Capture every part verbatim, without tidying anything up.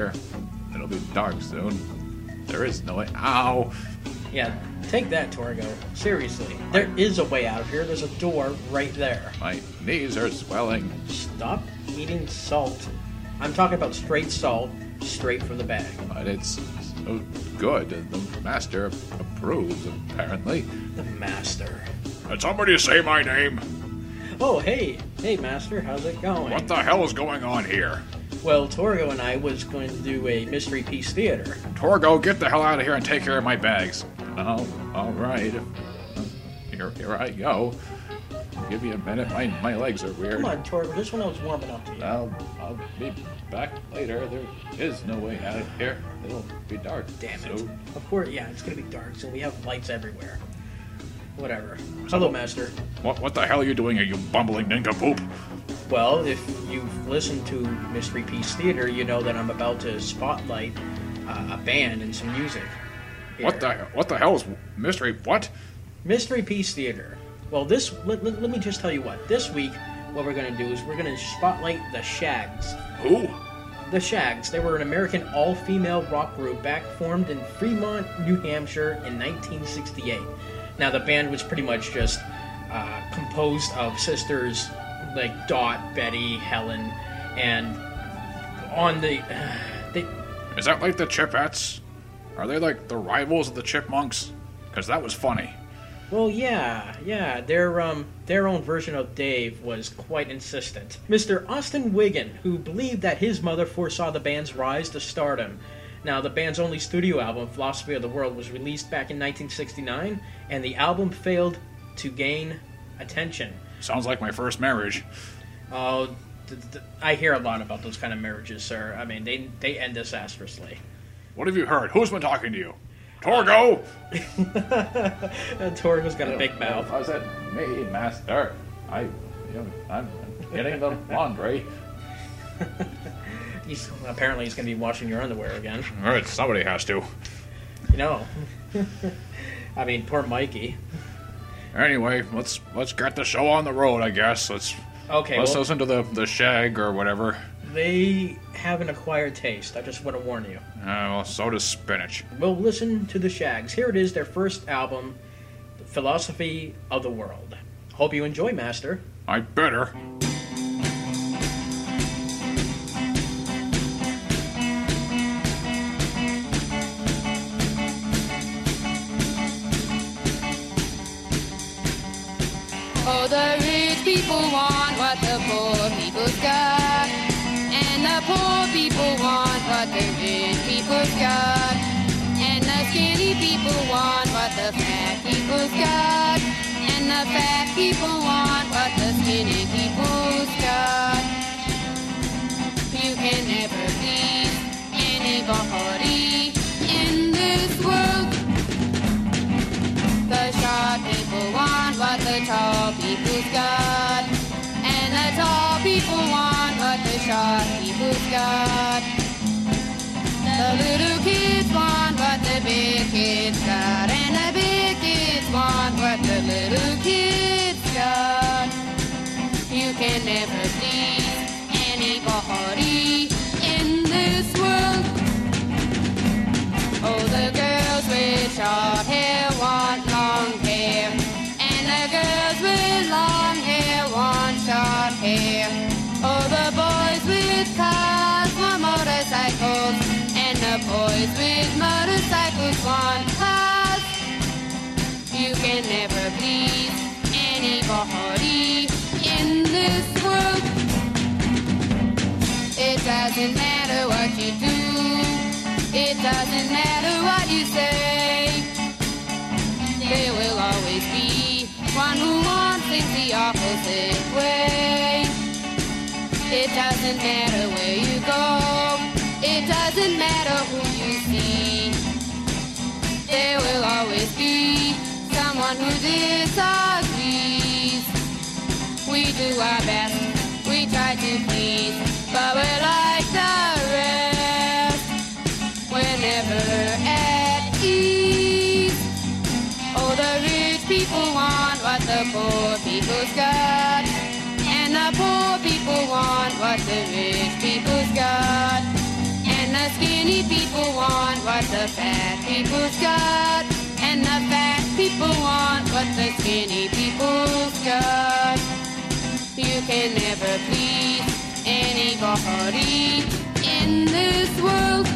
master. It'll be dark soon. There is no way. Ow! Yeah, take that, Torgo. Seriously. There is a way out of here. There's a door right there. My knees are swelling. Stop eating salt. I'm talking about straight salt, straight from the bag. But it's so good. The master approves, apparently. The master. Did somebody say my name? Oh, hey. Hey, master. How's it going? What the hell is going on here? Well, Torgo and I was going to do a Mystery Piece Theater. Torgo, get the hell out of here and take care of my bags. Oh, all right. Here, here I go. Give me a minute. My my legs are weird. Come on, Torgo. This one I was warming up to you. I'll, I'll be back later. There is no way out of here. It'll be dark. Damn it. So, Of course, yeah, it's going to be dark, so we have lights everywhere. Whatever. Hello, master. what what the hell are you doing here, you bumbling nincompoop? Well, if you've listened to Mystery Piece Theater, you know that I'm about to spotlight uh, a band and some music. here. What the what the hell is mystery? What? Mystery Piece Theater. Well, this let, let, let me just tell you what. This week, what we're going to do is we're going to spotlight the Shags. Who? The Shags. They were an American all-female rock group back formed in Fremont, New Hampshire in nineteen sixty-eight. Now, the band was pretty much just uh, composed of sisters like Dot, Betty, Helen, and on the... Uh, they, Is that like the Chipettes? Are they like the rivals of the Chipmunks? Because that was funny. well, yeah, yeah, their, um, their own version of Dave was quite insistent. Mister Austin Wiggin, who believed that his mother foresaw the band's rise to stardom. Now, the band's only studio album, Philosophy of the World, was released back in nineteen sixty-nine, and the album failed to gain attention. Sounds like my first marriage. Oh, th- th- I hear a lot about those kind of marriages, sir. I mean, they they end disastrously. What have you heard? Who's been talking to you? Torgo! Torgo's got a big mouth. Was it me, master? I, you know, I'm getting the laundry. He's, apparently he's going to be washing your underwear again. All right, somebody has to. You know. I mean, poor Mikey. Anyway, let's let's get the show on the road, I guess. Let's Okay, let's well, listen to the the Shag or whatever. they have an acquired taste. I just want to warn you. Uh, well, so does spinach. We'll listen to the Shags. Here it is, their first album, Philosophy of the World. Hope you enjoy, Master. I better. Oh, the rich people want what the poor people's got, and the poor people want what the rich people's got, and the skinny people want what the fat people's got, and the fat people want what the skinny people's got. You can never please anybody in this world. The short people want what the tall people's got, and the tall people want what the short people's got. The little kids want what the big kids got, and the big kids want what the little kids got. You can never please anybody in this world. Oh, the girls with short hair want long hair, and the girls with long hair want short hair. Oh, the boys with cars want motorcycles, and the boys with motorcycles want cars. You can never please anybody in this world. It doesn't matter what you do, it doesn't matter what you say. There will always be one who wants things the opposite way. It doesn't matter where you go, it doesn't matter who you see. There will always be someone who disagrees. We do our best, we try to please, but we're like the rest, we're never at ease. Oh, the rich people want what the poor people's got, and the poor people want what the rich people's got, and the skinny people want what the fat people's got. And the fat people want what the skinny people's got. You can never please anybody in this world.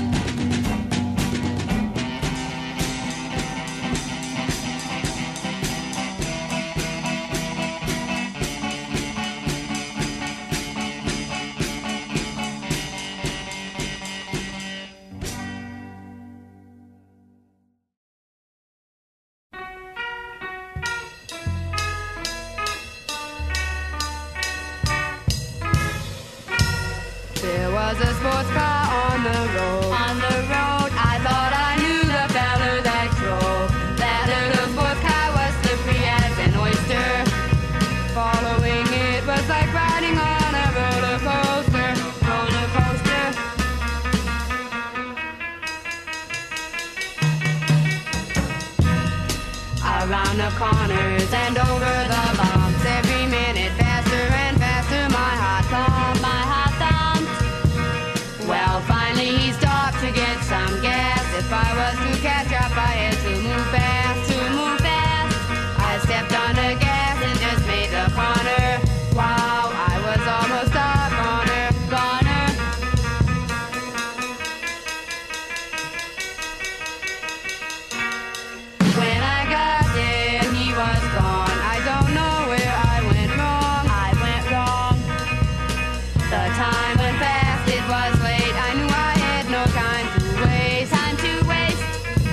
There was a sports car on the road. On the road, I thought I knew the fella that drove. That little sports car was slippery as an oyster. Following it was like riding on a roller coaster. Roller coaster. Around the corners and over the bumps, every minute faster and faster, my heart thumped, my heart thumped. Well, finally he stopped to get some gas. If I was to catch up, I had to move fast, to move fast. I stepped on the gas and just made the corner. Wow, I was almost a goner, goner. When I got there, he was gone. I don't know where I went wrong. I went wrong. The time went fast, it was late. I knew I had no time to waste, time to waste.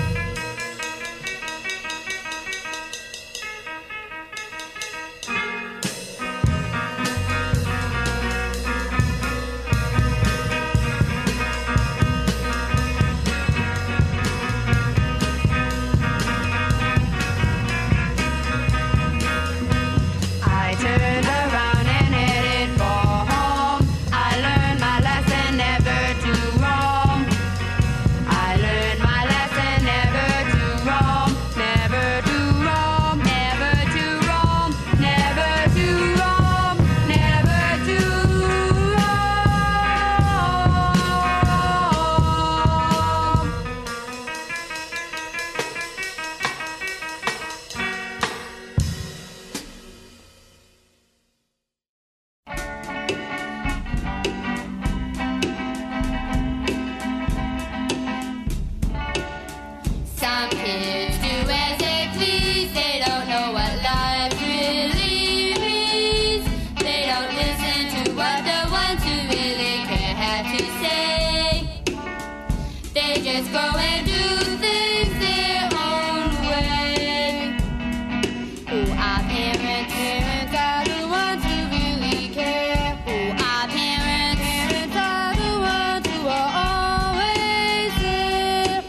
I turned around and headed for home. I learned my lesson never to roam. I learned my lesson never to roam, never to roam, never to roam, never to roam, never to roam. Some kids do as they please. They don't know what life really means. They don't listen to what the ones who really care have to say. They just go and do things their own way. Oh, our parents, parents are the ones who really care. Oh, our parents, parents are the ones who are always there.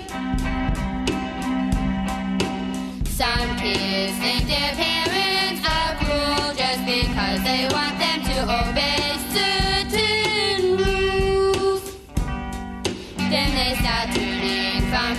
Some kids think their parents are cruel just because they want them to obey certain rules. Then they start turning from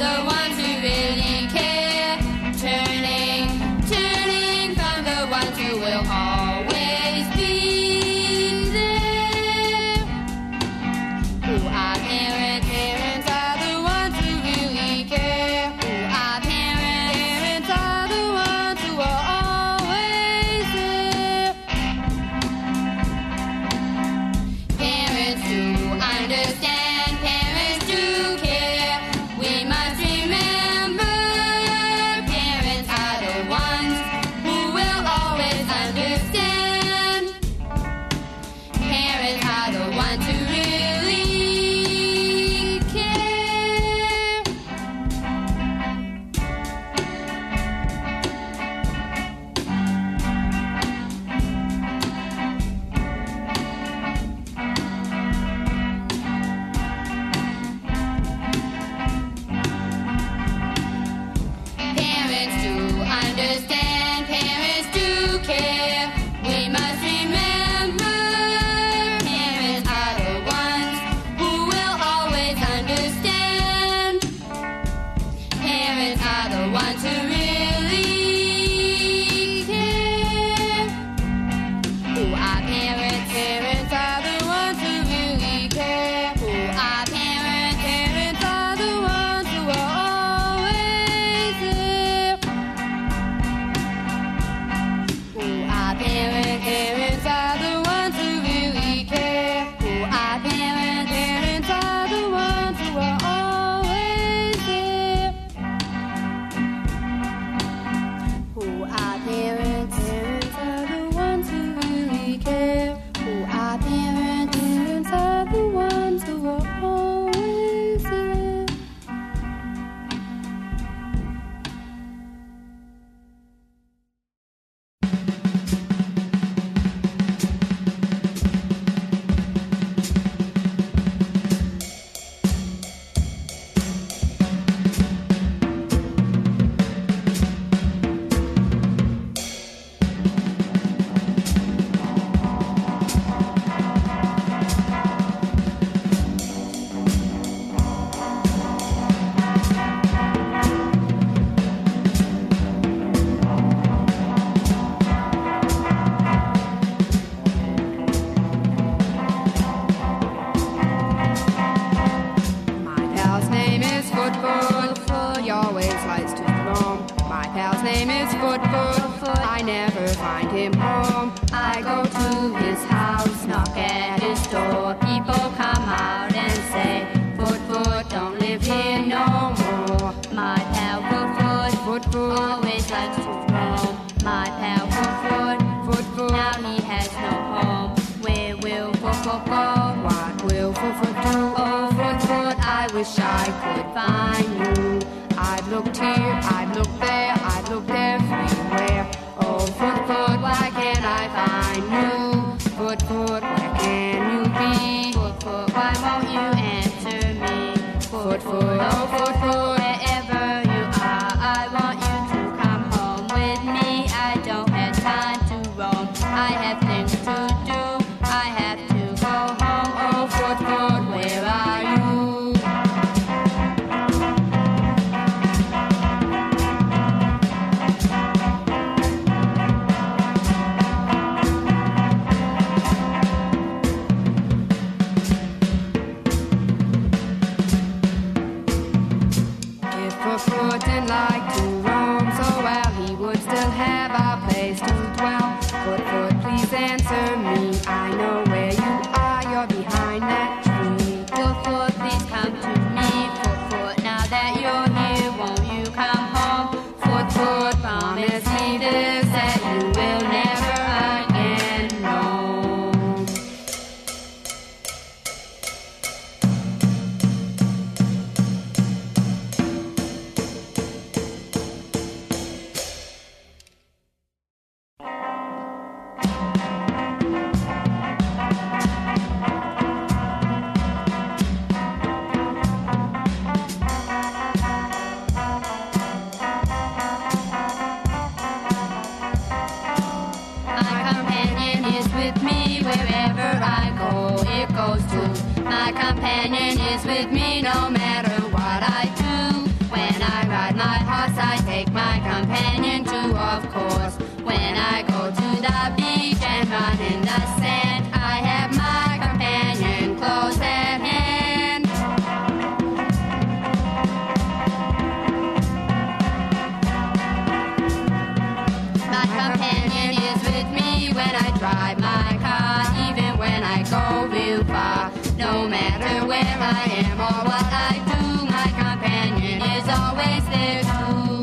name is Foot Foot. I never find him home. I go to his house, knock at his door. People come out and say, Foot Foot don't live here no more. My pal Foot Foot, Foot Foot always likes to roam. My pal Foot Foot, Foot Foot, now he has no home. Where will Foot Foot go? What will Foot Foot do? Oh, Foot Foot, I wish I could find you. I've looked here, I've looked there, I've looked everywhere. Oh, Foot Foot, why can't I find you? Foot Foot, where can you be? Foot Foot, why won't you answer me? Foot Foot, oh Foot Foot, wherever you are, I want you to come home with me. I don't have time to roam, I have things to do, I have to go home. Oh, Foot Foot, where are you? Foot didn't like to roam so well, he would still have a place to dwell. Foot Foot, please answer me. I know where you are, you're behind that tree. Foot Foot, please come to me. Foot Foot, now that you're here, won't you come home? Foot Foot, promise me this, that you will never again roam. My companion is with me no matter what I do. When I ride my horse, I take my companion too, of course. When I go to the beach and run in the sand, I have my companion close at hand. My companion is with me when I drive my car, even when I go real far. No matter where I am or what I do, my companion is always there too.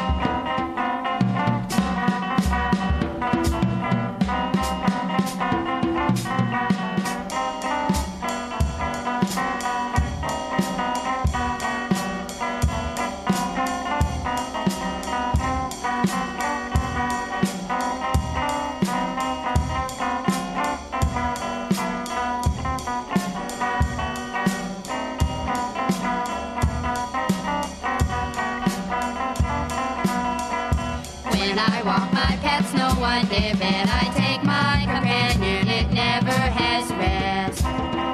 When I walk my pets, no one dare bet. I take my companion, it never has rest.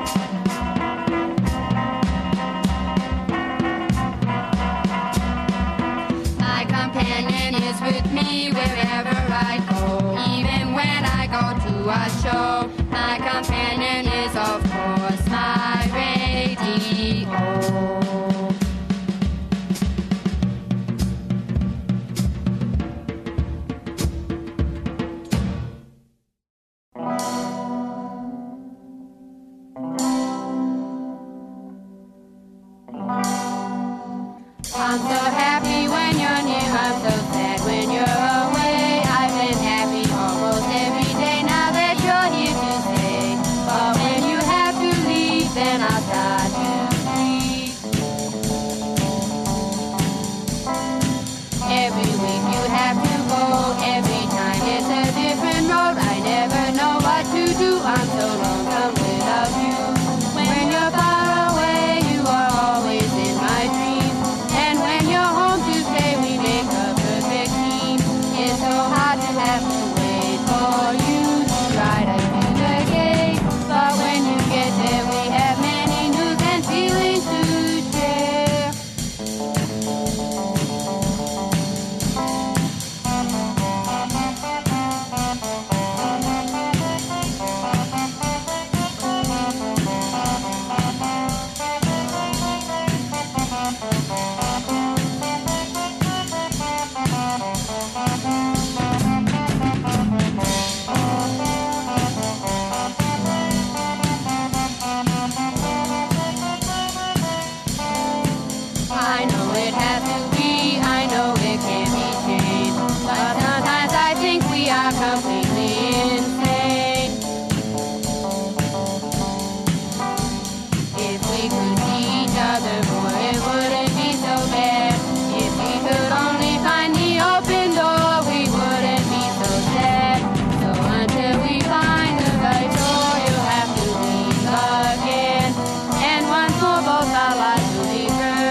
My companion is with me wherever I go. Even when I go to a show, my companion is of course my radio. I'm so happy when you're near, I'm so sad when you're away. I've been happy almost every day now that you're here. we could see each other more, it wouldn't be so bad. If we could only find the open door, we wouldn't be so sad. So until we find the right door, you'll have to leave again. And once more, both our lives will be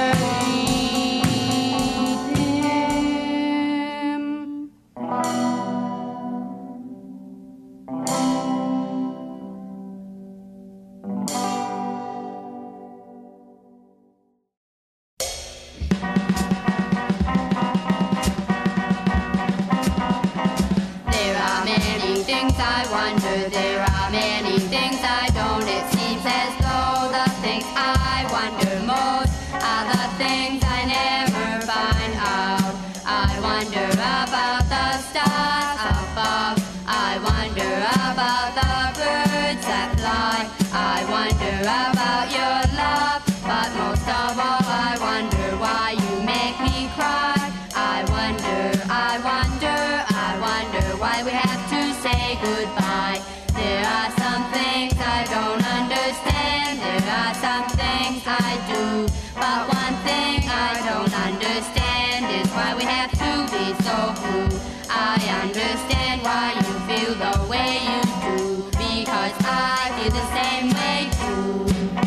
I wonder, there are many things I don't. It seems as though the things I wonder most are the things I never find out. I wonder about the stars above. I wonder about the birds that fly. I wonder about your love, but most of all I wonder why you make me cry. I wonder, I wonder, I wonder why we have to say goodbye. There are some things I don't understand. There are some things I do. But one thing I don't understand is why we have to be so blue. I understand why you feel the way you do, because I feel the same way too.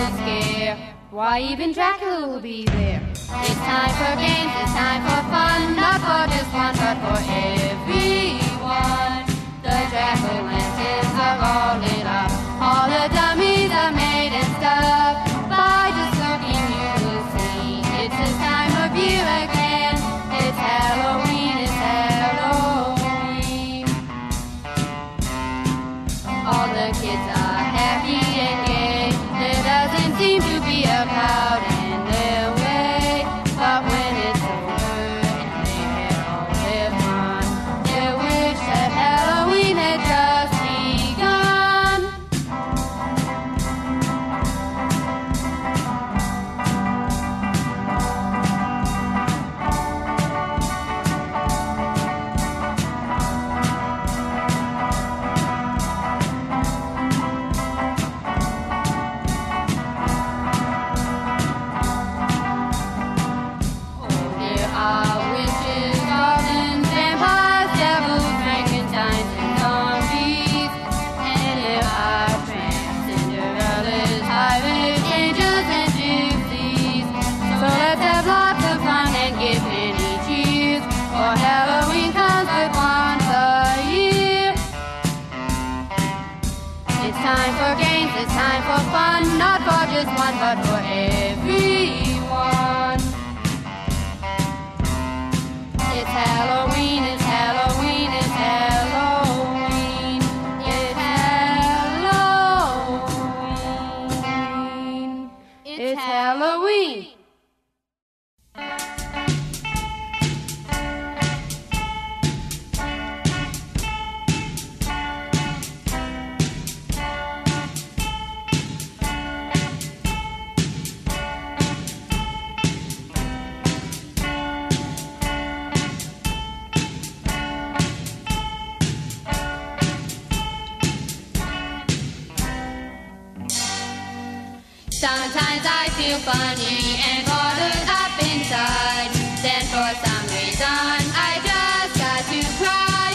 a scare. Why, even Dracula will be there. It's time for games, it's time for fun, not for just one, but for everyone. The jack-o'-lanterns are all lit up, all the dummies are made and stuff. By just looking you will see, it's this time of year again. It's Halloween, it's Halloween. All the kids are happy and gay. There doesn't seem to be a cloud in their way. But when it's over and they had all their fun, they wish that Halloween had just begun. Halloween comes but once a year. It's time for games, it's time for fun, not for just one, but for everyone. It's Halloween, it's Halloween, it's Halloween. It's Halloween. It's Halloween. Sometimes I feel funny and bothered up inside. Then for some reason I just got to cry.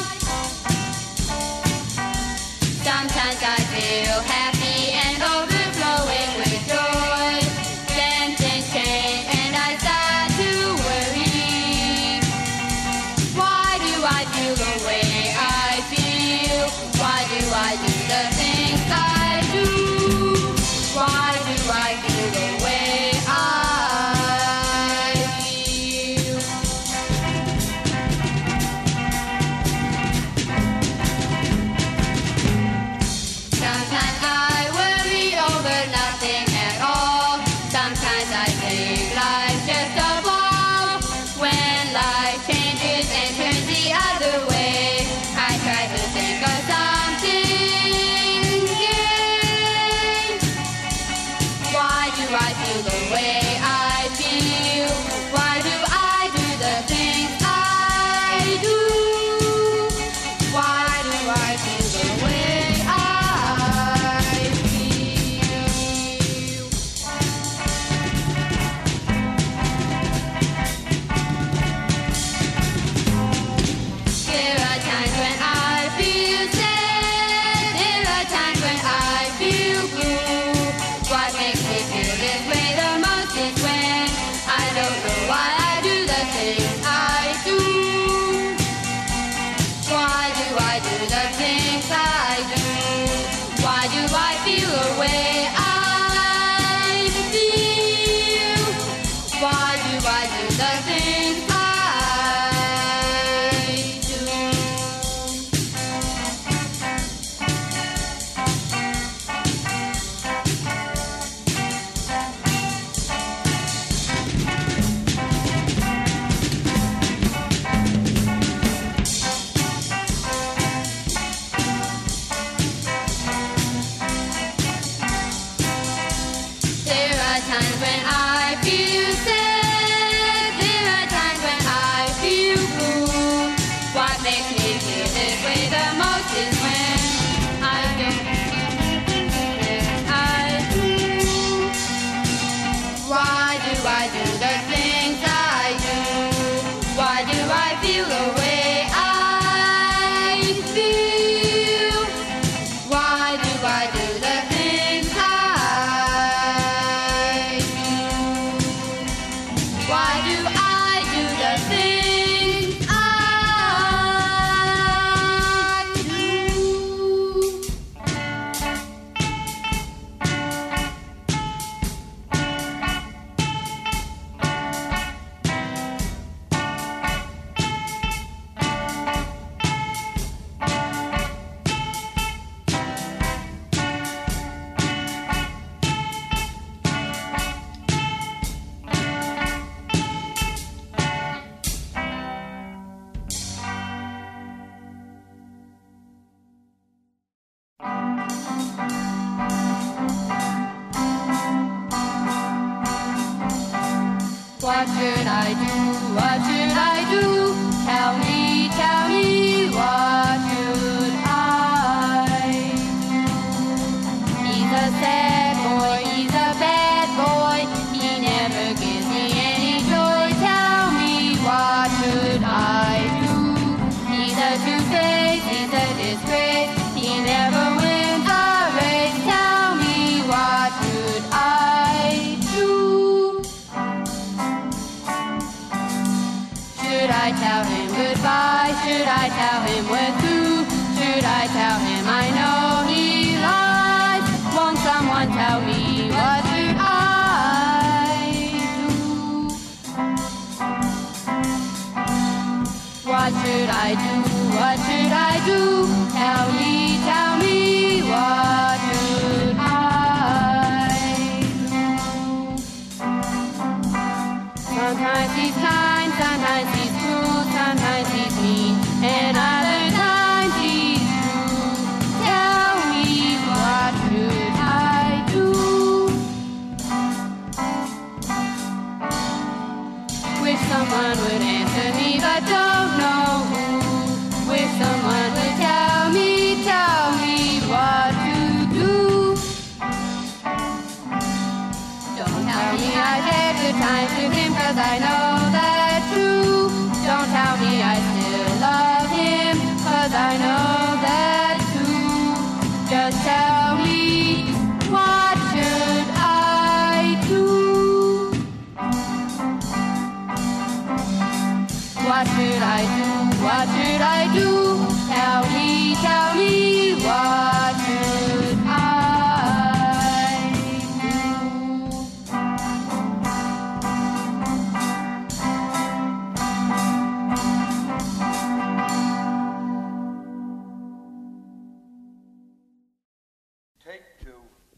Sometimes I feel happy and overflowing with joy. Then things change and I start to worry. Why do I feel the way I feel? Why do I do the things I do? Why do I feel the way I feel? Sometimes I worry over nothing at all. Sometimes I think life's just a ball. When life changes and turns the other way, I try to think of something. Why do I feel the way I feel? Why do I do the things I do? Why do I feel the way I feel? There are times when I feel sad. There are times when I feel blue. What makes me feel this way the most is when I don't know why I do the things I do. Why do I do the things I do? Why do I feel the way I feel? Why do I do the things I do? There are times when I feel sad. There are times when I feel blue. What makes me feel this way the most is when I don't do the things I do. Why do I do the things I do? Why do I feel the way I feel? Why do I do the things I What should I do? What should I do? Tell me, tell me, what should I do? He's a sad boy, he's a bad boy. He never gives me any joy. Tell me, what should I do? He's a two-face, he's a disgrace. He never wins a race. Tell me, what should I do? Should I tell him goodbye? Should I tell him we're through? Should I tell him I know he lies? Won't someone tell me what should I do? What should I do? What should I do? Tell me, tell me, what should I do? Sometimes he's kind, sometimes he's cruel, sometimes he's mean, and other times he's true. Tell me, what should I do? Wish someone would answer me, but don't know who. Wish someone would tell me, tell me what to do. Don't tell me I had good times with him, cause I know that's true. Don't tell me I still love him, cause I know that's true. Just tell me, what should I do? What should I do? What should I do? Tell me, tell me, what should I do? Take two.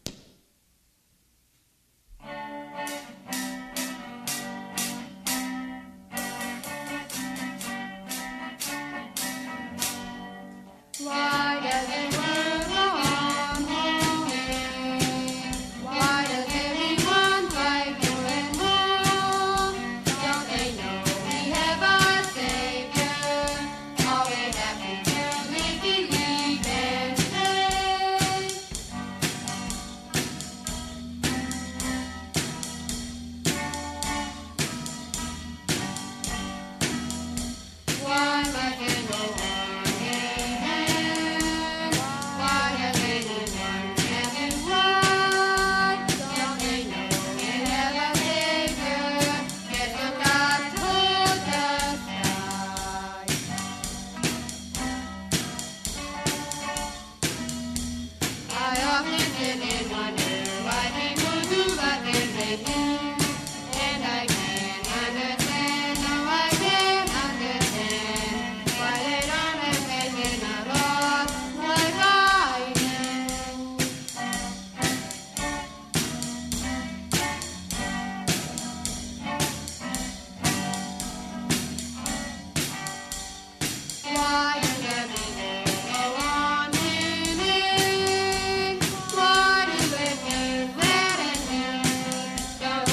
Why does the world go on moving? Why does everyone fight for and more? Don't they know we have a Savior? All they have to do is believe and say. Why must it go on again? Why does anyone have to run? Don't they know we have a Savior? Yes, look up toward the sky. I often sit and wonder why people do what they do, and I can't understand. No, I can't understand why they don't have faith in the Lord like I do. Why does everything go on winning? Why do they feel bad and good? Don't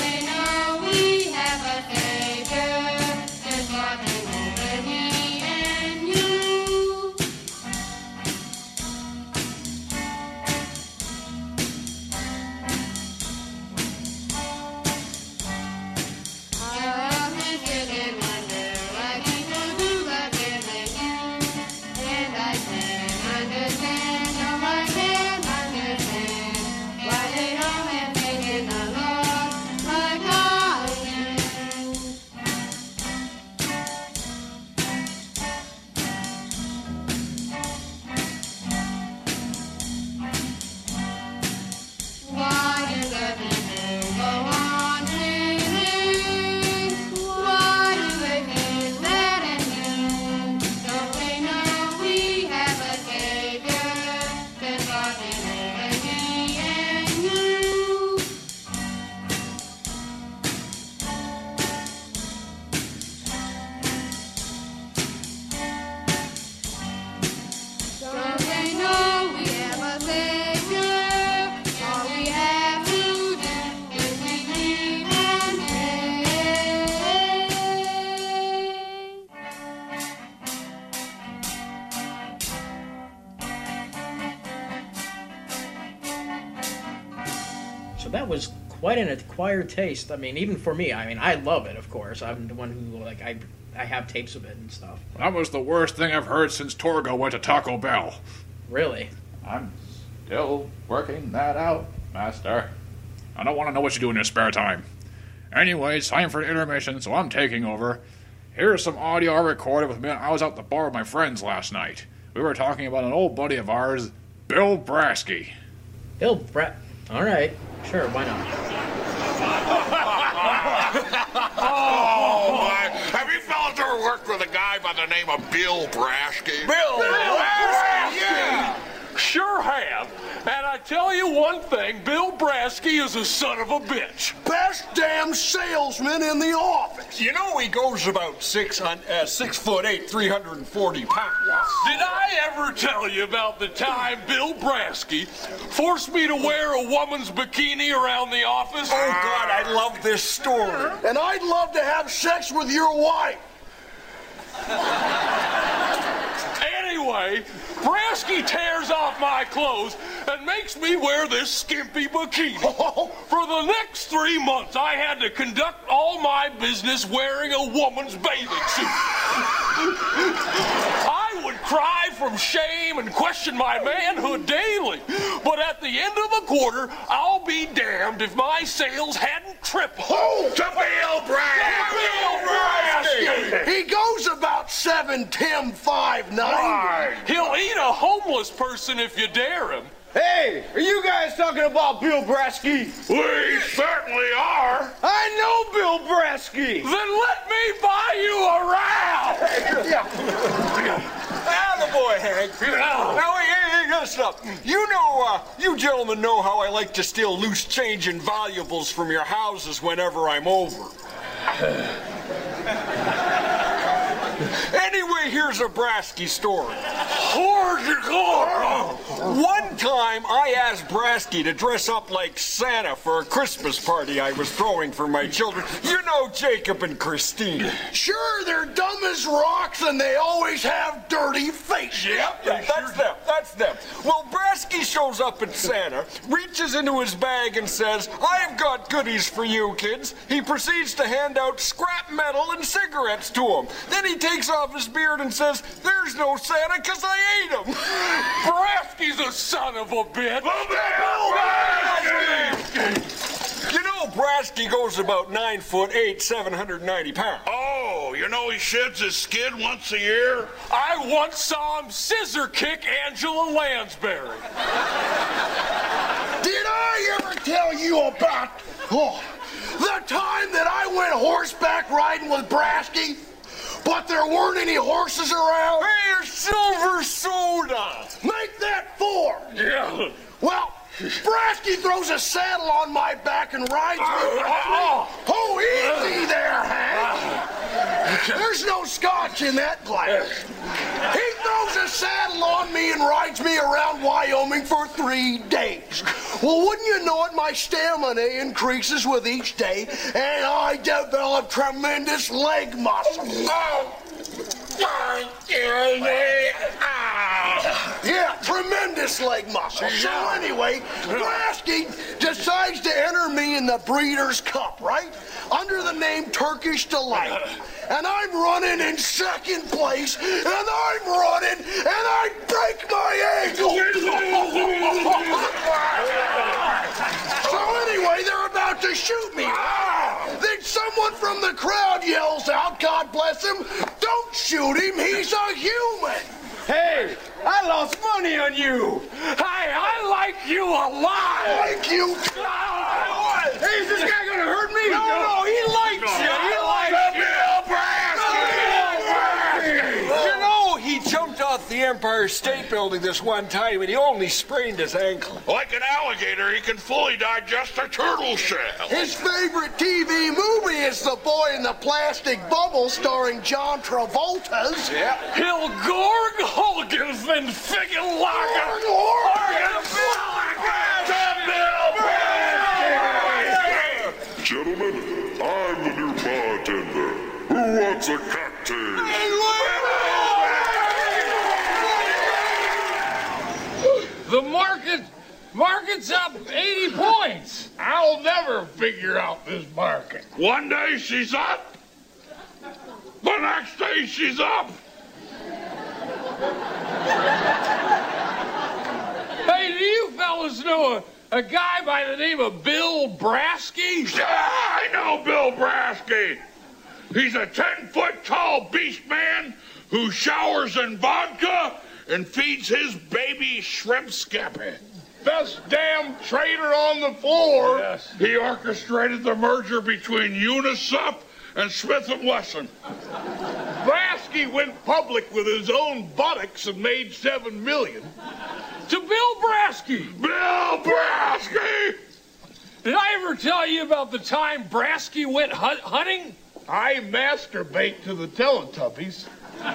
that was quite an acquired taste. I mean, even for me. I mean, I love it, of course. I'm the one who, like, I I have tapes of it and stuff. That was the worst thing I've heard since Torgo went to Taco Bell. Really? I'm still working that out, Master. I don't want to know what you do in your spare time. Anyway, it's time for an intermission, so I'm taking over. Here's some audio I recorded with me when I was out at the bar with my friends last night. We were talking about an old buddy of ours, Bill Brasky. Bill Bra... All right. Sure, why not? Oh, my. Have you fellas ever worked with a guy by the name of Bill Brasky? Bill Brasky? Yeah. Sure have. And I tell you one thing, Bill Brasky is a son of a bitch. Best damn salesman in the office. You know he goes about six, on, uh, six foot eight, three hundred forty pounds. Did I ever tell you about the time Bill Brasky forced me to wear a woman's bikini around the office? Oh, God, I love this story. And I'd love to have sex with your wife. Anyway, Brasky tears off my clothes and makes me wear this skimpy bikini. For the next three months, I had to conduct all my business wearing a woman's bathing suit. I would cry from shame and question my manhood daily. But at the end of the quarter, I'll be damned if my sales hadn't tripled. Oh, to Bill Brasky! Bill Brasky! He goes about seven, ten, five, nine. He'll eat a homeless person if you dare him. Hey, are you guys talking about Bill Brasky? We certainly are. I know Bill Brasky. Then let me buy you around. Attaboy, Hank. Now, hey, hey, hey, listen up. You know, uh, you gentlemen know how I like to steal loose change and valuables from your houses whenever I'm over. Anyway, here's a Brasky story. One time, I asked Brasky to dress up like Santa for a Christmas party I was throwing for my children. You know Jacob and Christine. Sure, they're dumb as rocks and they always have dirty faces. Yep, yeah, that's them, that's them. Well, Brasky shows up at Santa, reaches into his bag and says, "I've got goodies for you, kids." He proceeds to hand out scrap metal and cigarettes to them. Then he takes off his beard and says, "There's no Santa because I ate him." Brasky's a son of a bitch. You know, Brasky goes about nine foot eight, seven hundred ninety pounds. Oh, you know he sheds his skin once a year? I once saw him scissor kick Angela Lansbury. Did I ever tell you about oh, the time that I went horseback riding with Brasky? But there weren't any horses around? Hey, a silver soda. Make that four. Yeah. Well, Brasky throws a saddle on my back and rides me. Oh, oh, easy there, Hank. There's no scotch in that glass. He throws a saddle on me and rides me around Wyoming for three days. Well, wouldn't you know it, my stamina increases with each day, and I develop tremendous leg muscle. Oh. Yeah, tremendous leg muscle. So anyway, Brasky decides to enter me in the Breeders' Cup, right? Under the name Turkish Delight. And I'm running in second place, and I'm running, and I break my ankle. So anyway, they're about to shoot me. Then someone from the crowd yells out, God bless him, "Don't shoot him, he's a human." Hey, I lost money on you. Hey, I like you a lot. Like you. Hey, is this guy gonna hurt me? No, no, he likes you. He likes you. You know, he jumped off the Empire State Building this one time and he only sprained his ankle. Like an alligator, he can fully digest a turtle shell. His favorite T V movie is The Boy in the Plastic Bubble, starring John Travolta's. Yeah. He'll gorg Hulgens and figure Lager. Gentlemen, I'm the new bartender. Who wants a cocktail? The market, market's up eighty points. Ah, I'll never figure out this market. One day she's up, the next day she's up. Hey, do you fellas know a, a guy by the name of Bill Brasky? Yeah, I know Bill Brasky. He's a ten-foot-tall beast man who showers in vodka and feeds his baby shrimp skippy. Best damn trader on the floor. Yes. He orchestrated the merger between Unisup and Smith and Wesson. Brasky went public with his own buttocks and made seven million. To Bill Brasky. Bill Brasky! Did I ever tell you about the time Brasky went hunt- hunting? I masturbate to the Teletubbies.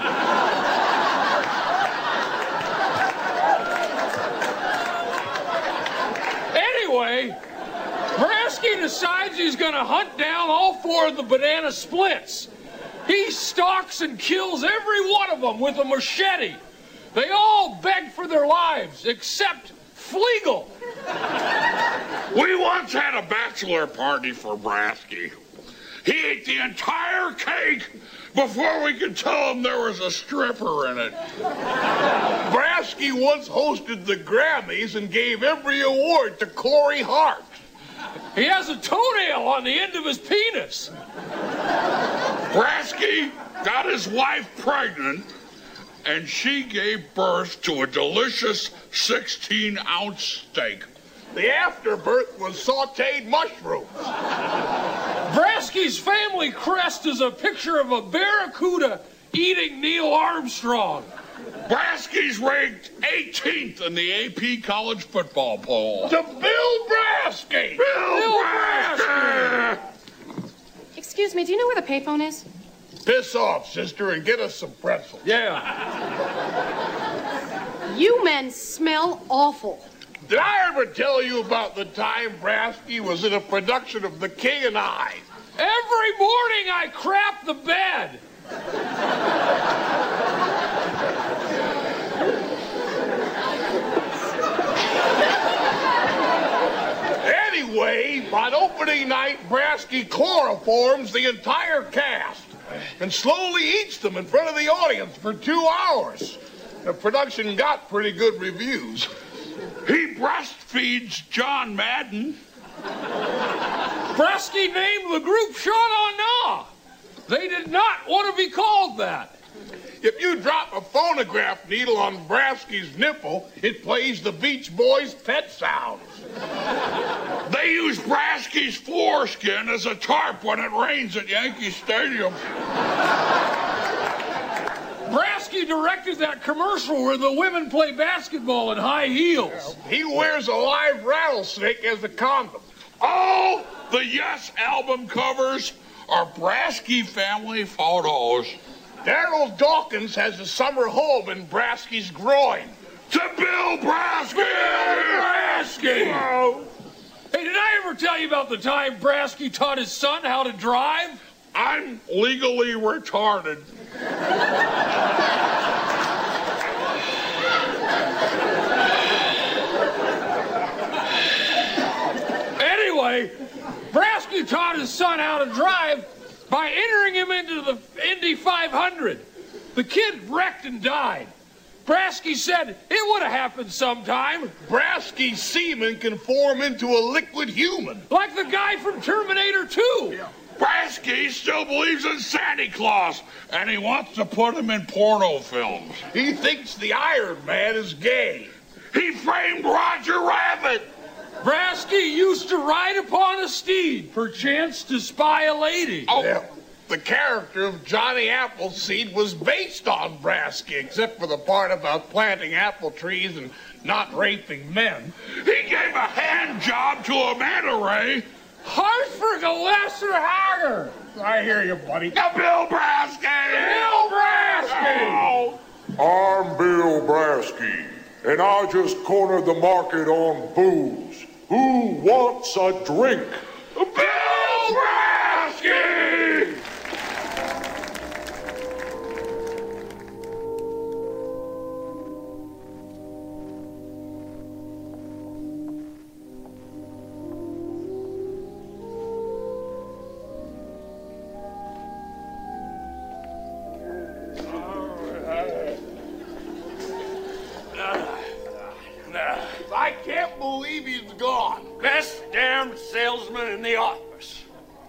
Anyway, Brasky decides he's going to hunt down all four of the banana splits. He stalks and kills every one of them with a machete. They all beg for their lives, except Flegel. We once had a bachelor party for Brasky. He ate the entire cake before we could tell him there was a stripper in it. Brasky once hosted the Grammys and gave every award to Corey Hart. He has a toenail on the end of his penis. Brasky got his wife pregnant, and she gave birth to a delicious sixteen-ounce steak. The afterbirth was sautéed mushrooms. Brasky's family crest is a picture of a barracuda eating Neil Armstrong. Brasky's ranked eighteenth in the A P college football poll. To Bill Brasky! Bill, Bill Brasky! Excuse me, do you know where the payphone is? Piss off, sister, and get us some pretzels. Yeah. You men smell awful. Did I ever tell you about the time Brasky was in a production of The King and I? Every morning I crap the bed. Anyway, on opening night, Brasky chloroforms the entire cast and slowly eats them in front of the audience for two hours. The production got pretty good reviews. He breastfeeds John Madden. Brasky named the group Shauna Na. They did not want to be called that. If you drop a phonograph needle on Brasky's nipple, it plays the Beach Boys' Pet Sounds. They use Brasky's foreskin as a tarp when it rains at Yankee Stadium. Brasky directed that commercial where the women play basketball in high heels. He wears a live rattlesnake as a condom. All the Yes album covers are Brasky family photos. Daryl Dawkins has a summer home in Brasky's groin. To Bill Brasky! Bill Brasky! Oh. Hey, did I ever tell you about the time Brasky taught his son how to drive? I'm legally retarded. Anyway, Brasky taught his son how to drive by entering him into the Indy five hundred. The kid wrecked and died. Brasky said it would have happened sometime. Brasky's semen can form into a liquid human. Like the guy from Terminator two. Yeah. Brasky still believes in Santa Claus, and he wants to put him in porno films. He thinks the Iron Man is gay. He framed Roger Rabbit. Brasky used to ride upon a steed, perchance to spy a lady. Oh, yeah. The character of Johnny Appleseed was based on Brasky, except for the part about planting apple trees and not raping men. He gave a hand job to a manta ray. Hartford Lesser Hager. I hear you, buddy. Now, Bill Brasky! Bill Brasky! Oh. I'm Bill Brasky, and I just cornered the market on booze. Who wants a drink? Bill Brasky!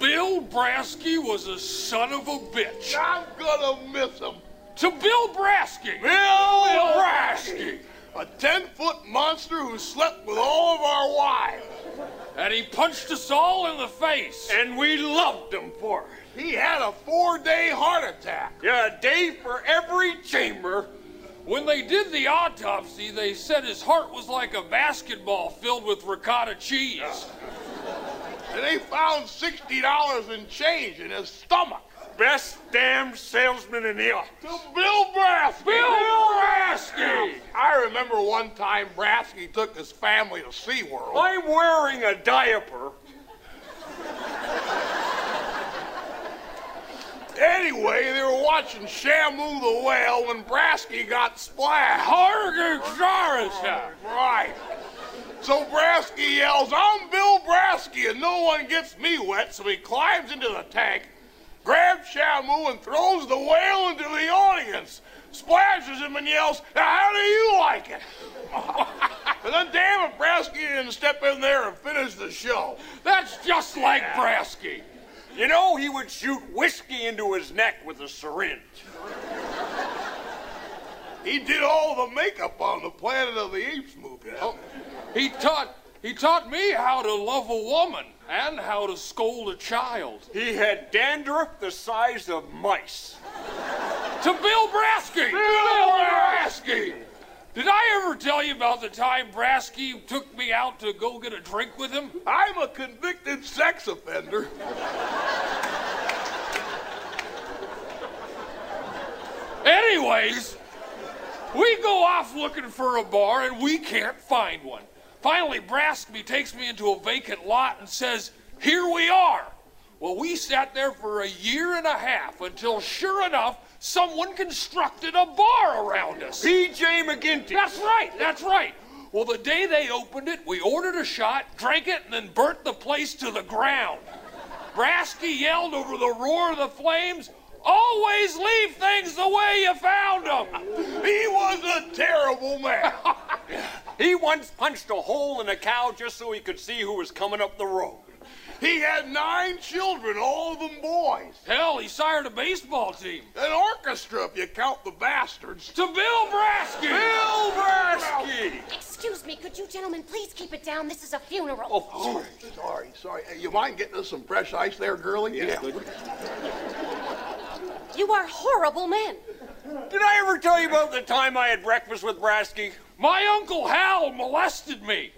Bill Brasky was a son of a bitch. I'm gonna miss him. To Bill Brasky. Bill, Bill Brasky. A ten-foot monster who slept with all of our wives. And he punched us all in the face. And we loved him for it. He had a four-day heart attack. Yeah, a day for every chamber. When they did the autopsy, they said his heart was like a basketball filled with ricotta cheese. And they found sixty dollars in change in his stomach. Best damn salesman in the office. To Bill Brasky. Bill Brasky. I remember one time Brasky took his family to SeaWorld. I'm wearing a diaper. Anyway, they were watching Shamu the whale when Brasky got splashed. Right. So Brasky yells, "I'm Bill Brasky, and no one gets me wet," so he climbs into the tank, grabs Shamu, and throws the whale into the audience, splashes him, and yells, "Now, how do you like it?" And then, damn it, Brasky didn't step in there and finish the show. That's just like Brasky. You know, he would shoot whiskey into his neck with a syringe. He did all the makeup on the Planet of the Apes movie. Oh, he taught he taught me how to love a woman and how to scold a child. He had dandruff the size of mice. To Bill Brasky! Bill Brasky! Did I ever tell you about the time Brasky took me out to go get a drink with him? I'm a convicted sex offender. Anyways, we go off looking for a bar and we can't find one. Finally, Brasky takes me into a vacant lot and says, "Here we are." Well, we sat there for a year and a half until, sure enough, someone constructed a bar around us. P J McGinty. That's right, that's right. Well, the day they opened it, we ordered a shot, drank it, and then burnt the place to the ground. Brasky yelled over the roar of the flames, "Always leave things the way you found them." He was a terrible man. He once punched a hole in a cow just so he could see who was coming up the road. He had nine children, all of them boys. Hell, he sired a baseball team. An orchestra, if you count the bastards. To Bill Brasky! Bill Brasky! Excuse me, could you gentlemen please keep it down? This is a funeral. Oh, sorry, sorry, sorry. Hey, you mind getting us some fresh ice there, girlie? Yeah. You are horrible men. Did I ever tell you about the time I had breakfast with Brasky? My Uncle Hal molested me.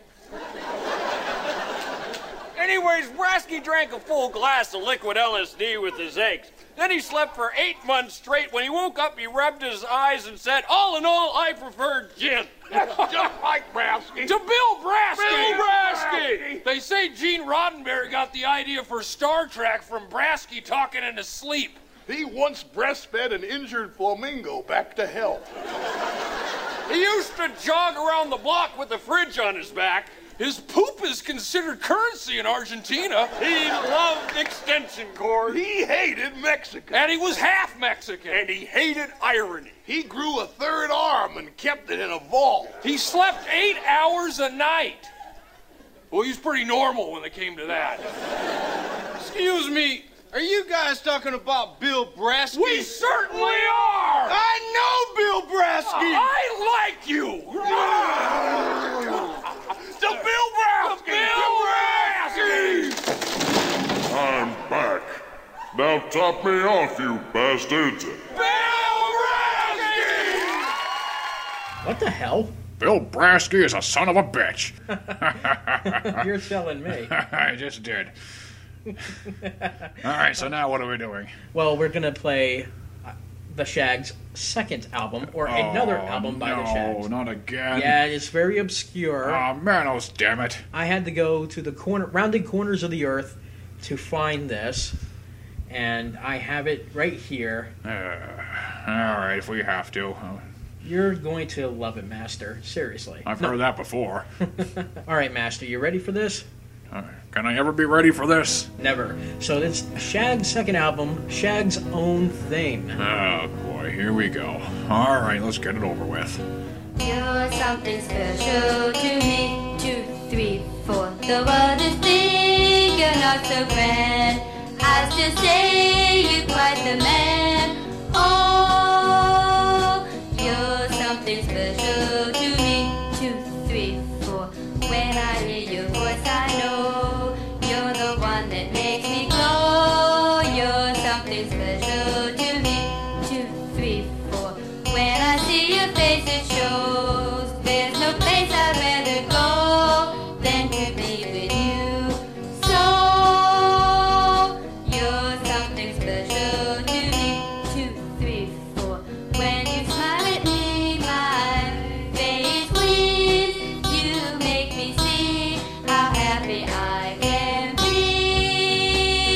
Anyways, Brasky drank a full glass of liquid L S D with his eggs. Then he slept for eight months straight. When he woke up, he rubbed his eyes and said, "All in all, I prefer gin." Just like Brasky. To Bill Brasky! Bill Brasky! They say Gene Roddenberry got the idea for Star Trek from Brasky talking in his sleep. He once breastfed an injured flamingo back to health. He used to jog around the block with a fridge on his back. His poop is considered currency in Argentina. He loved extension cords. He hated Mexico. And he was half Mexican. And he hated irony. He grew a third arm and kept it in a vault. He slept eight hours a night. Well, he was pretty normal when it came to that. Excuse me, are you guys talking about Bill Brasky? We certainly are! I know Bill Brasky! I like you! To Bill Brasky! To Bill Brasky! I'm back. Now top me off, you bastards. Bill Brasky! What the hell? Bill Brasky is a son of a bitch. You're telling me. I just did. All right, so now what are we doing? Well, we're going to play uh, the Shags' second album, or Oh, another album by no, the Shags. not again. Yeah, it's very obscure. Oh, Manos, damn it. I had to go to the corner, rounded corners of the earth to find this, and I have it right here. Uh, all right, if we have to. You're going to love it, Master. Seriously. I've No. heard that before. All right, Master, you ready for this? Uh, can I ever be ready for this? Never. So it's Shag's second album, Shag's Own Thing. Oh, boy, here we go. All right, let's get it over with. You're something special to me. Two, three, four. The world is big, you're not so grand. have to say you're quite the man. Oh, you're something special to me. Two, three, four. When I hear your voice, I know you're the one that makes me glow. You're something special to me. Two, three, four. When I see your face, it shows there's no place I'd rather go than to be with you. So you're something special to me. Two, three, four. When you smile at me, my face gleams. You make me see how happy I can be.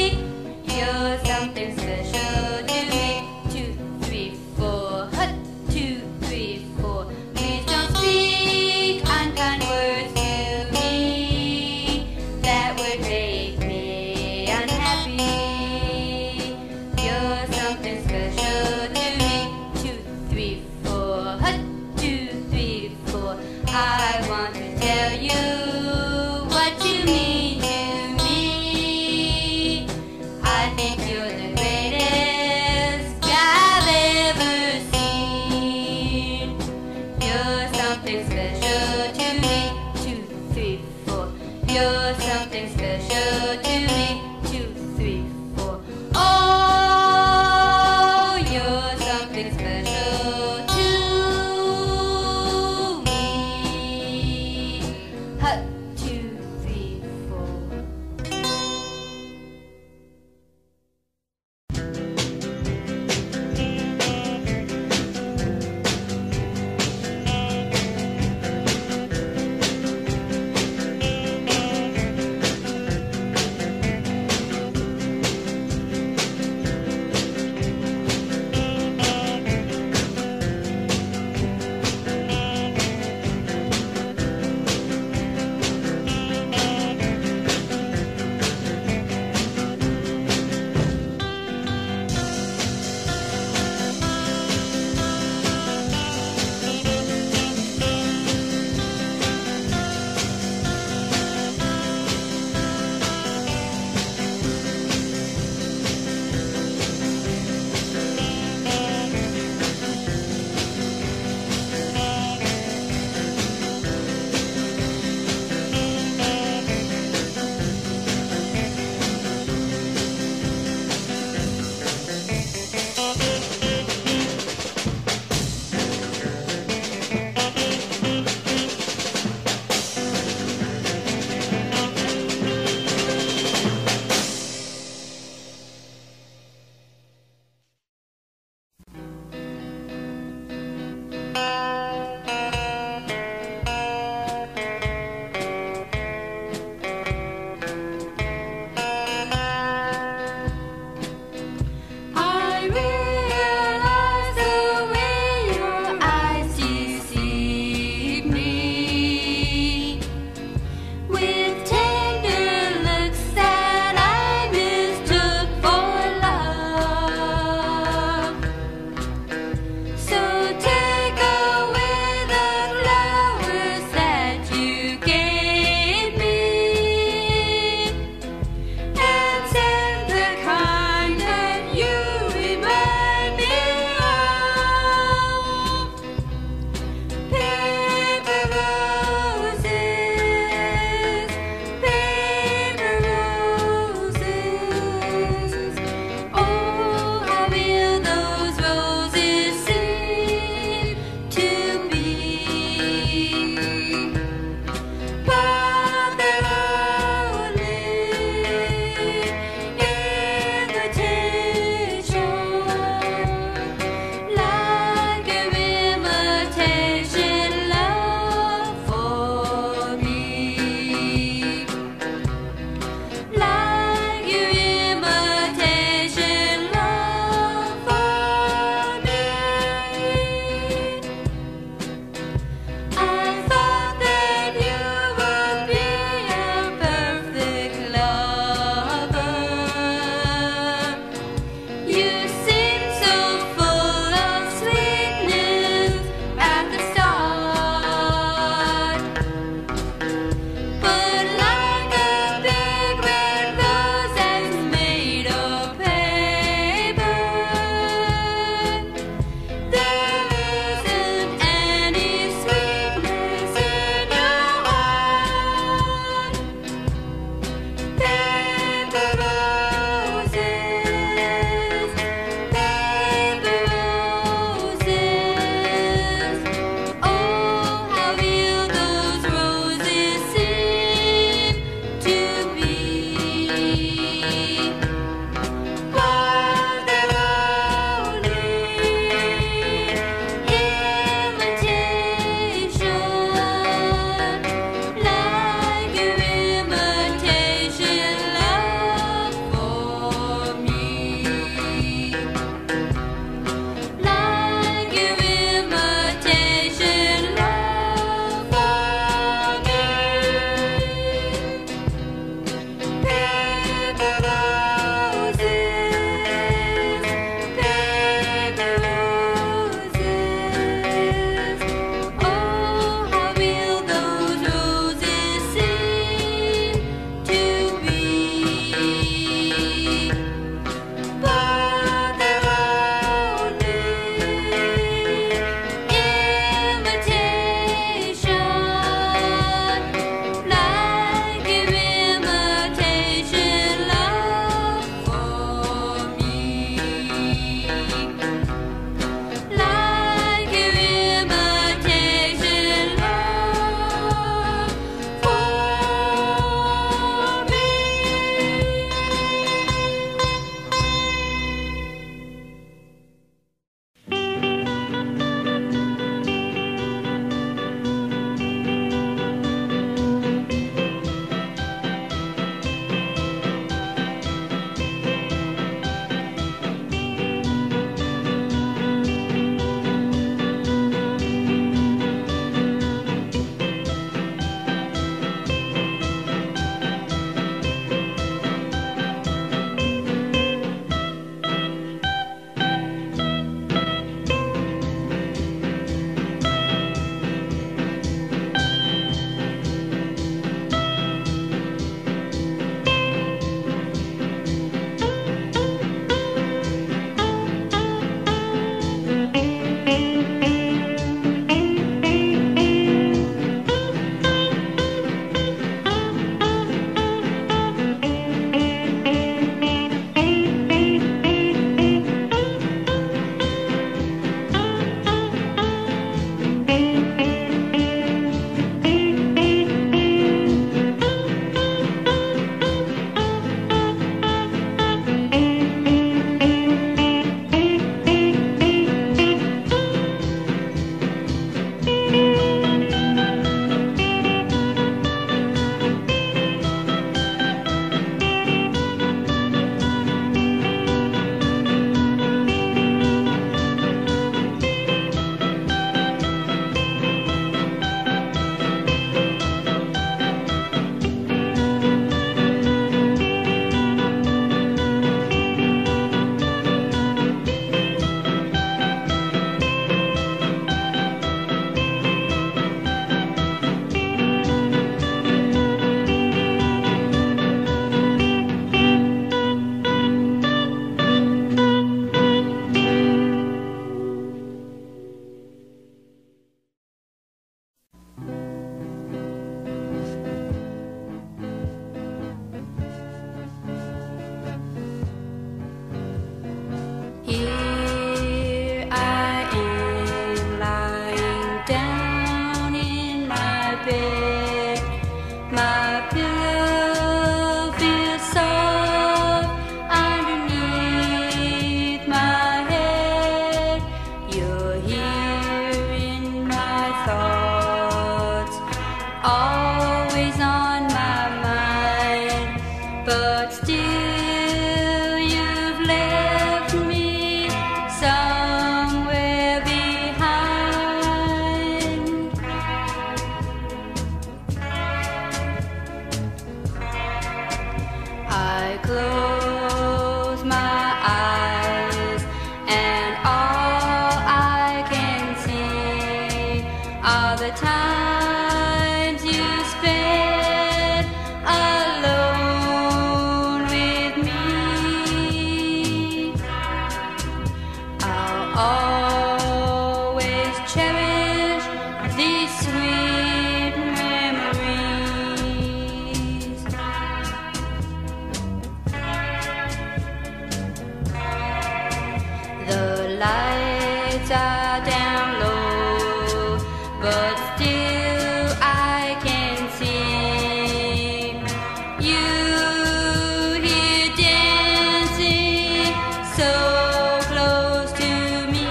lights are down low, but still I can see you here dancing so close to me.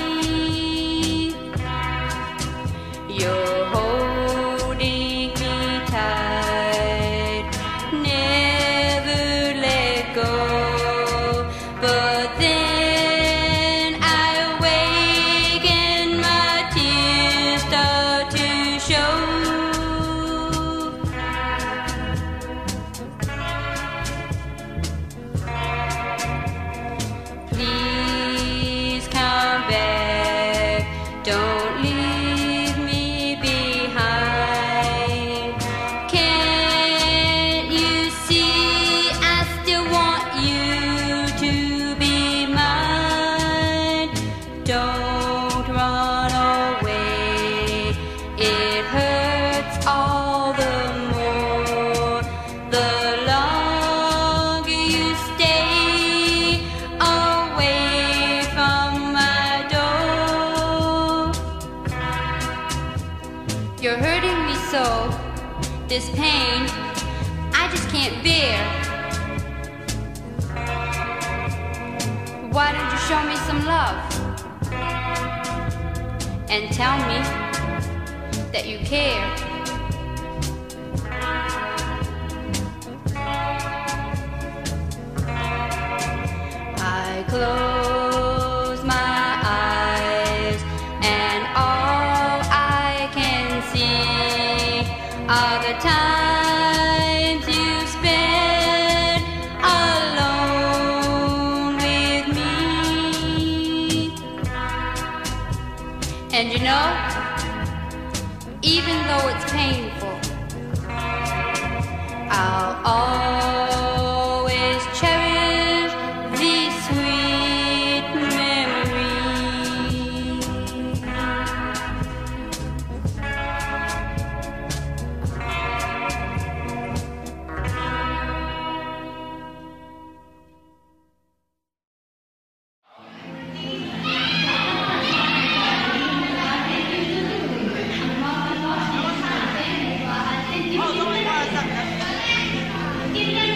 You're holding me tight, never let go. But then I awake and my tears start to show. Please come back, don't leave me behind. Can't you see I still want you to be mine? Don't run away, it hurts all the more the longer you stay away from my door. You're hurting me so, this pain I just can't bear. Why don't you show me some love and tell me that you care? I close my eyes and all I can see are the times you spent alone with me. And you know, even though it's painful, I'll always cherish these sweet memories. Oh,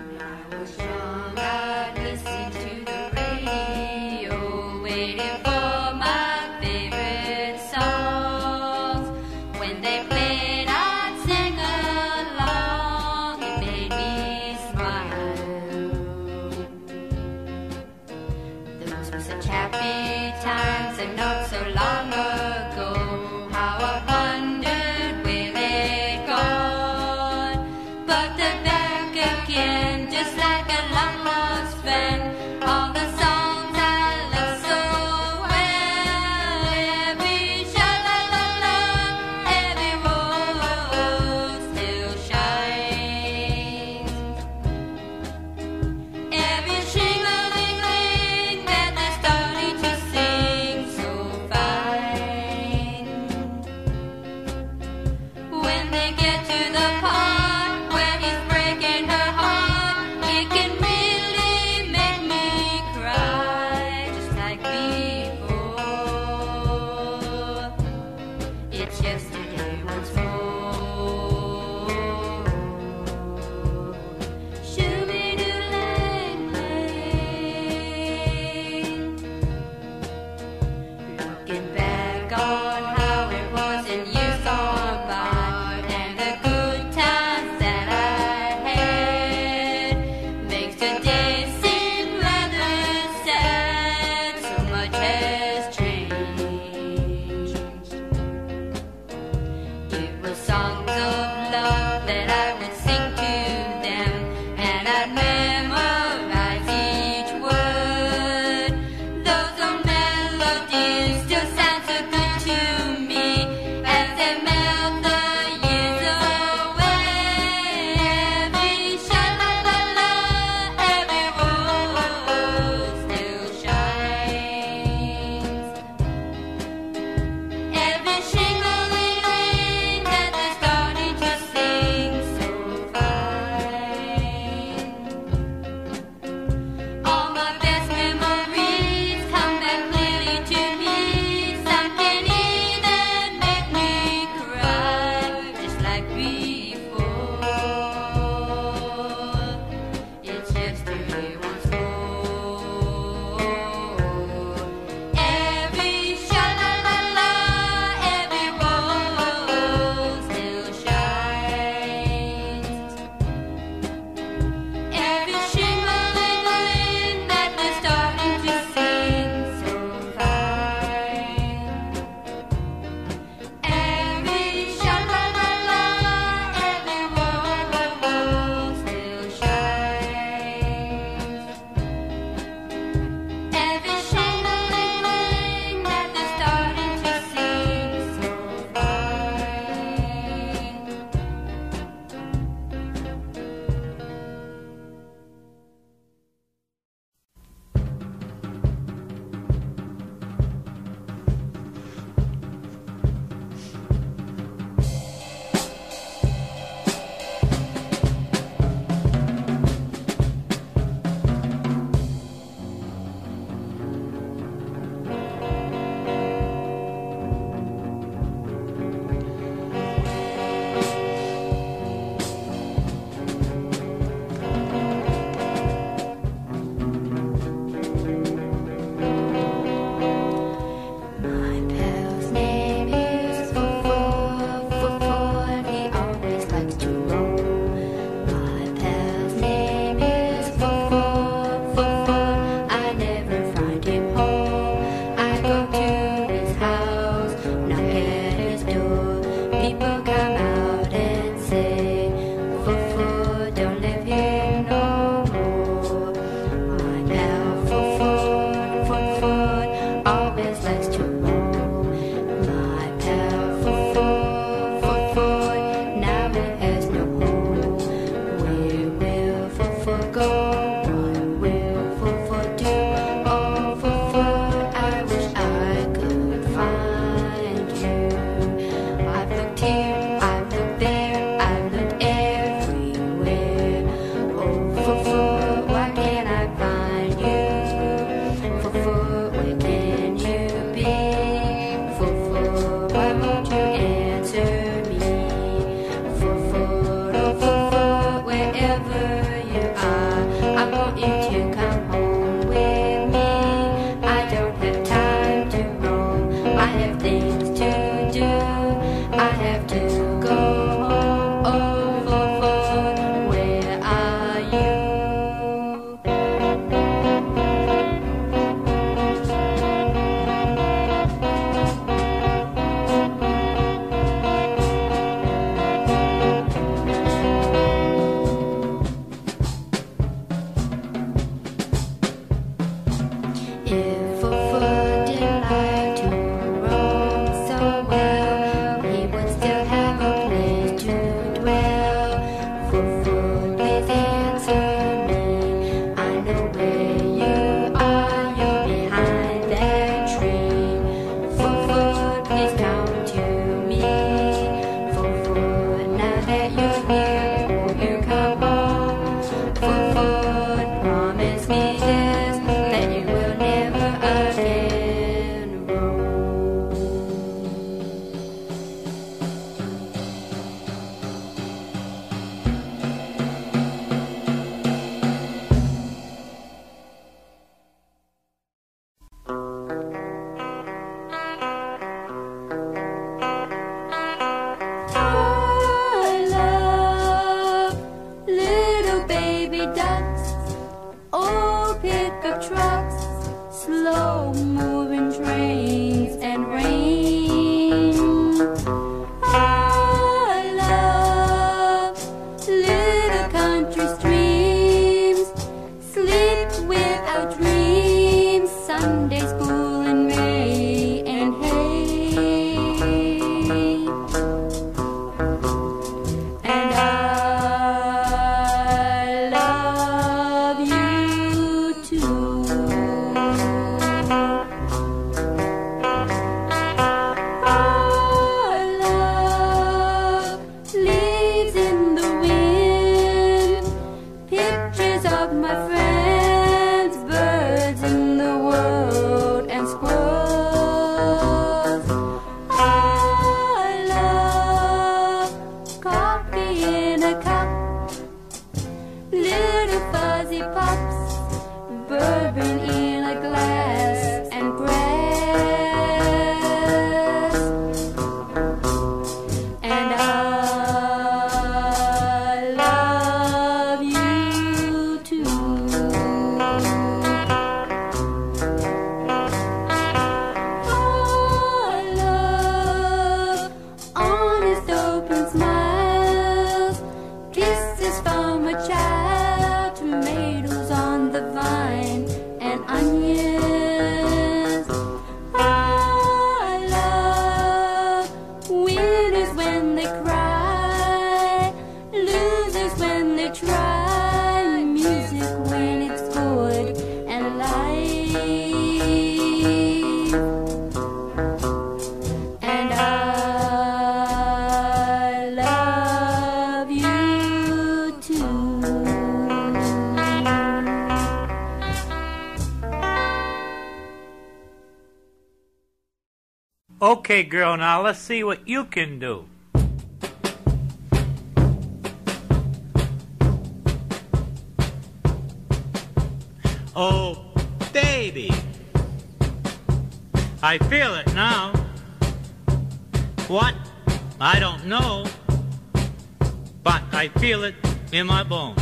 When they get to the part where he's breaking Foo-foo, please answer me. I know where you are, you're behind that tree. Foo-foo, please come to me. Foo-foo, now that you're here, won't you come home? Foo-foo, promise me this, that you will never again roam. I love little baby ducks, old pickup trucks, slow moving trains and rain. I love little country streams, sleep without dreams, Sunday school in May and hay. And I love you too. I love leaves in the wind, pictures of my friends, birds in the world, and squirrels. I love coffee in a cup, little fuzzy pups, bourbon in a glass, and grass. And I love you too. I love honest open smiles, kisses from a child, tomatoes on the vine, and onions. I love winners when they cry, losers when they try, music when it's good, and life. And I love you too. Okay, girl, now let's see what you can do. Oh, baby, I feel it now. What? I don't know, but I feel it in my bones.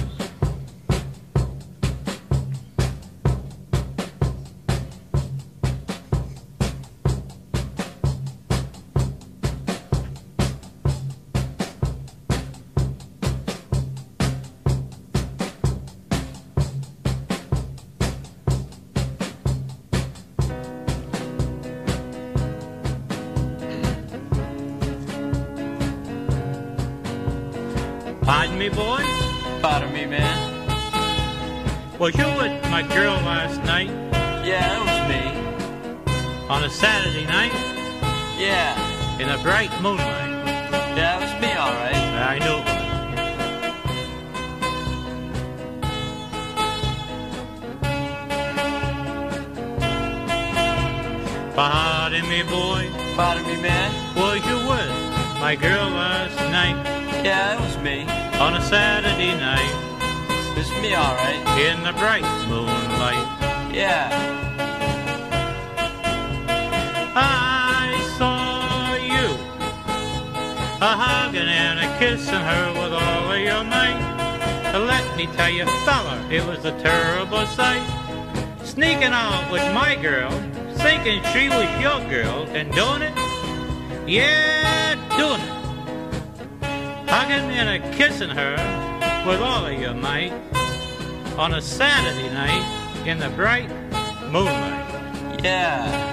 Pardon me, boy? Pardon me, man. Was you with my girl last night? Yeah, it was me. On a Saturday night? Yeah. In a bright moonlight? Yeah, it was me, all right. I knew it was. Pardon me, boy. Pardon me, man. Was you with my girl last night? Yeah, it was me. On a Saturday night? It was me, all right. In the bright moonlight? Yeah. I saw you a-hugging and a-kissing her with all of your might. Let me tell you, fella, it was a terrible sight. Sneaking out with my girl, thinking she was your girl, and doing it? Yeah, doing it. Hugging and a-kissing her with all of your might on a Saturday night in the bright moonlight. Yeah.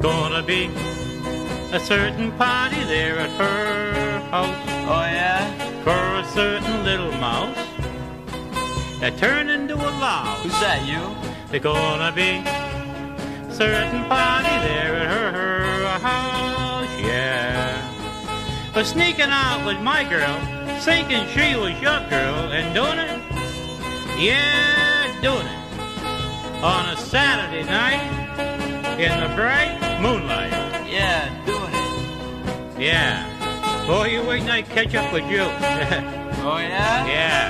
gonna be a certain party there at her house. Oh, yeah? For a certain little mouse that turned into a louse. Who's that, you? There's gonna be a certain party there at her, her house, yeah. But sneaking out with my girl, thinking she was your girl, and doing it, yeah, doing it, on a Saturday night in the bright moonlight. Yeah, doing it. Yeah. Boy, you wait till I catch up with you. Oh, yeah? Yeah.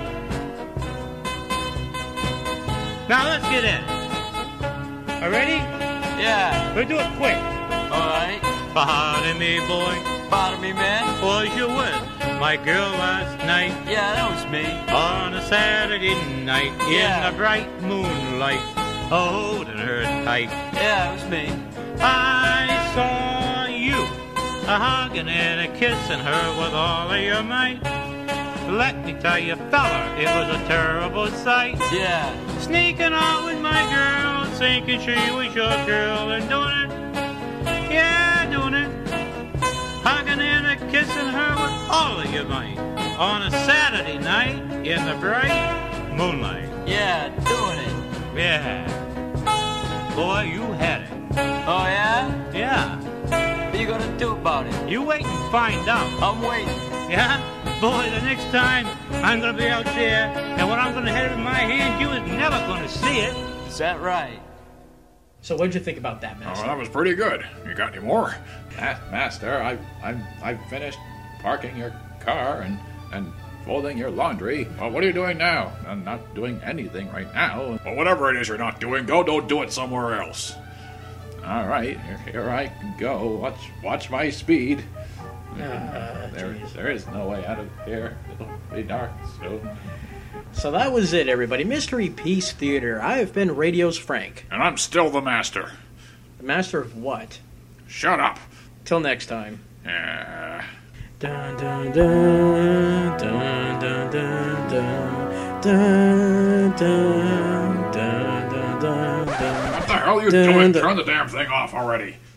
Now let's get in. Are ready? Yeah. We'll do it quick. All right. Pardon me, boy. Pardon me, man. Was you with my girl last night? Yeah, that was me. On a Saturday night Yeah. in the bright moonlight, holding her tight. Yeah, it was me. I saw you a hugging and a kissing her with all of your might. Let me tell you, fella, it was a terrible sight. Yeah. Sneaking out with my girl, thinking she was your girl, and doing it, yeah, doing it. Hugging and a kissing her with all of your might. On a Saturday night in the bright moonlight. Yeah, doing it. Yeah. Boy, you had it. Oh, yeah? Yeah. What are you gonna do about it? You wait and find out. I'm waiting. Yeah? Boy, the next time I'm gonna be out there, and what I'm gonna have in my hand, you is never gonna see it. Is that right? So what'd you think about that, Oh, Master? that was pretty good. You got any more? Ma- Master, I, I'm, I've finished parking your car and, and folding your laundry. Well, what are you doing now? I'm not doing anything right now. Well, whatever it is you're not doing, go don't do it somewhere else. All right, here, here I go. Watch, watch my speed. Ah, there, geez. there is no way out of here. It'll be dark soon. So that was it, everybody. Mystery Peace Theater. I have been Radio's Frank. And I'm still the master. The master of what? Shut up. Till next time. Yeah. Dun dun dun dun dun dun dun dun dun dun dun dun. What the hell are you Dun, doing? dun. Turn the damn thing off already.